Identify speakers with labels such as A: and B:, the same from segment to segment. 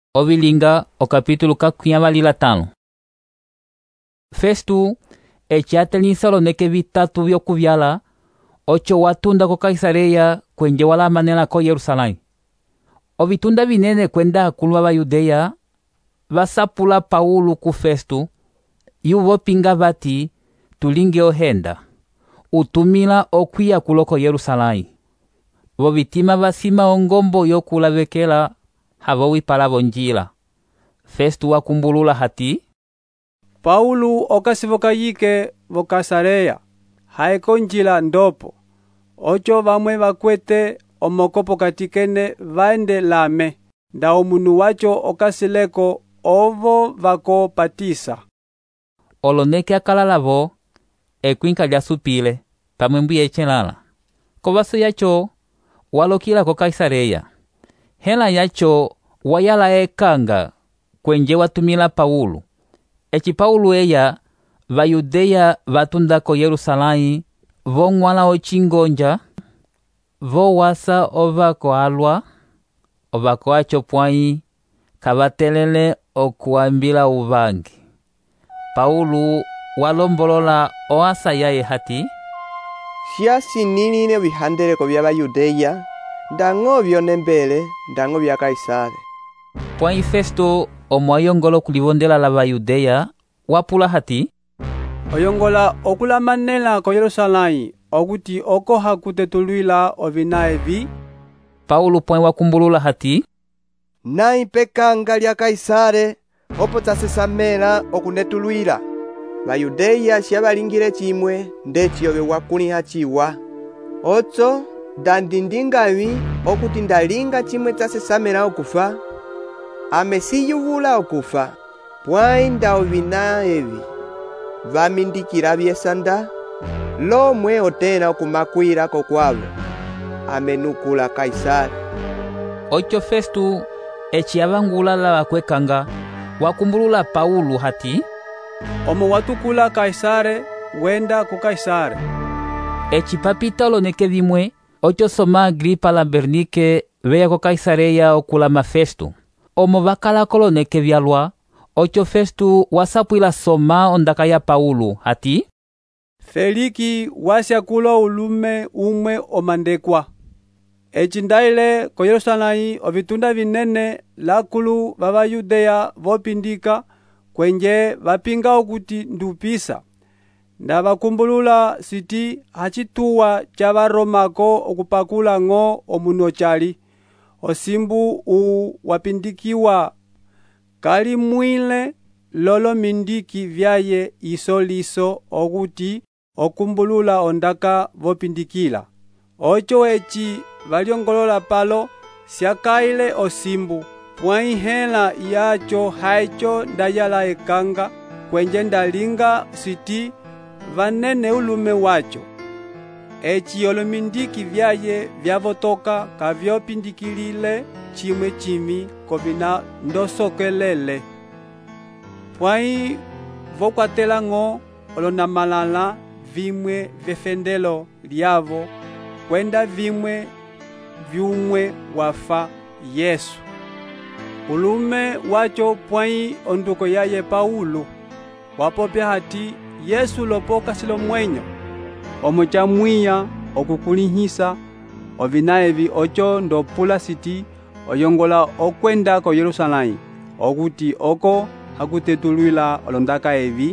A: Ovilinga o capítulo 45. Festo echatelinsalo neke vitatu vyokuvyala ocho watunda ko Kaisareya kwenje wala manela ko Yerusalemu. Ovitunda vinene kwenda akulu wa Yudeya vasapula Paulo ku Festo yuvo pinga vati tulinge ohenda utumila okwiya kuloko Yerusalemu. Vovitima vasima ongombo yokulavekela havo wipalavo njila. Festo wakumbulula hati
B: Paulo okasivoka yike vo Kaisareya haeko njila ndopo ocho vamwe vakwete omokopo katikene vaende lame nda omunu wacho okasileko ovo vako patisa.
A: Oloneke akalalavo ekwinka lya supile pamwe mbuye chelala. Kovaso yacho walokila ko Kaisareya. Hela yacho wayala ekanga kwenje watumila Paulo. Echi Paulo eya va Yudeya vatunda ko Yerusalemu vongwala ochingonja vo wasa ovako alwa ovako acho pwai kavatelele okuambila uvangi. Paulo walombolola oasa yaye hati
C: Siasi ninine vihandeleko vya va Yudeya ndango vyone mbele ndango vya Kaisare.
A: Pwai Festo omwayongolo kulivondela la va Yudeya wapula hati
B: Oyongola okulamanela ko Yerusalemu okuti oko hakutetulwila ovina evi.
A: Paulo pwai wakumbulula hati
C: Nai pekanga lya Kaisare opo tasesamela okunetulwila. Va Yudeya siavalingile chimwe ndechiyove wakuliha chiwa. Otso dandindingavi okuti ndalinga chimwe tasesamela okufa. Amesiyuvula okufa. Pwai nda ovina evi vamindikila vyesanda lomwe otena okumakwila kokwavo amenukula Kaisare.
A: Ocho Festo echiavangula la vakwekanga wakumbulula Paulo hati
B: Omo watukula Kaisare wenda ku Kaisare.
A: Echipapita oloneke vimwe ocho soma Agripa la Bernike veya ko Kaisareya okulama Festo. Omo vakala koloneke vyalwa ocho Festo wasapwila soma ondaka ya Paulo hati
B: Feliki wasyakulo ulume umwe omandekwa. Echindaile ko Yerusalemu ovitunda vinene lakulu vava Yudeya vopindika kwenje vapinga okuti ndupisa. Nda vakumbulula siti hachituwa cha varomako okupakula ngo omuno chali. Osimbu wapindikiwa kali mwile lolo mindiki vyaye isoliso okuti okumbulula ondaka vopindikila. Ocho echi valiongolola palo siakaile osimbu. Pwai hela yacho haicho ndayala ekanga kwenje ndalinga siti vanene ulume wacho. Echi olomindiki vyaye vyavotoka kavyopindikilile chimwe chimi kovina ndosokelele. Pwai vokwatela ngo olonamalala vimwe vefendelo lyavo kwenda vimwe vyumwe wafa Yesu. Ulume wacho pwai onduko yaye Paulo wapopya hati Yesu lopoka silo mwenyo omocha mwiya okukulihisa ovina evi ocho ndopula siti oyongola okwenda ko Yerusalemu okuti oko hakutetulwila olondaka evi.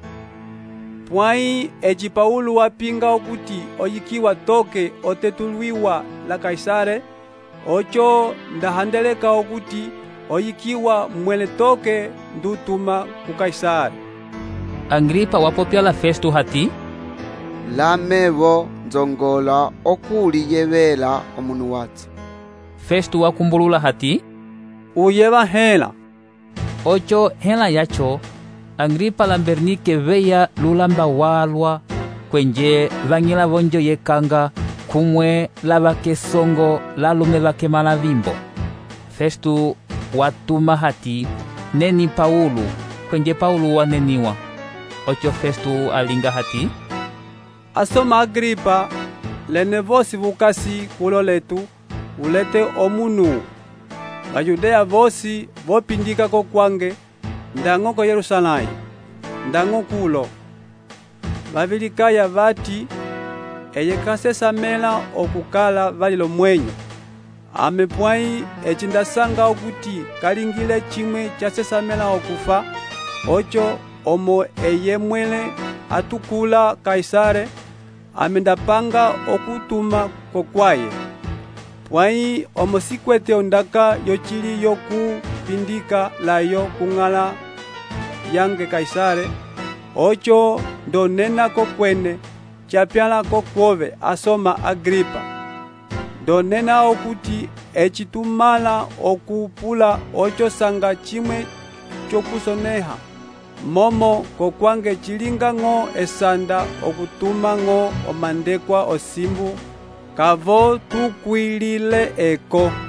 B: Pwai echi Paulo wapinga okuti oyikiwa toke otetulwiwa la Kaisare ocho ndahandeleka okuti oyikiwa mwele toke ndutuma ku Kaisare.
A: Agripa wapopya la Festo hati
D: Lamevo nzongola okuliyevela omunu watsi.
A: Festo wakumbulula hati
B: Uyeva hela.
A: ocho hela yacho Agripa la Bernike veya lulamba walwa kwenje vangila vonjo yekanga kumwe la vakesongo la lume vakemala vimbo. Festo watuma hati neni Paulo kwenje Paulo waneniwa. Ocho Festo alinga hati
B: Asoma Agripa lene vosi vukasi kulo letu ulete omunu Bayudeya vosi vopindika kokwange ndango ko Yerusalemu ndango kulo bavilikaya vati eye kasesamela okukala valilo mwenyo amepwai ecindasanga okuti kalingile chimwe chasesamela okufa ocho omo eye mwele atukula Kaisare amendapanga okutuma kokwaye pwai omo sikwete ondaka yochili yokupindika layo kung'ala yange Kaisare ocho ndonena kokwene chapyala kokwove asoma Agripa ndonena okuti echitumala okupula ocho sanga chimwe chokusoneha momo kokwange chilinga ng'o esanda okutuma ng'o omandekwa osimbu kavo tukwilile eko.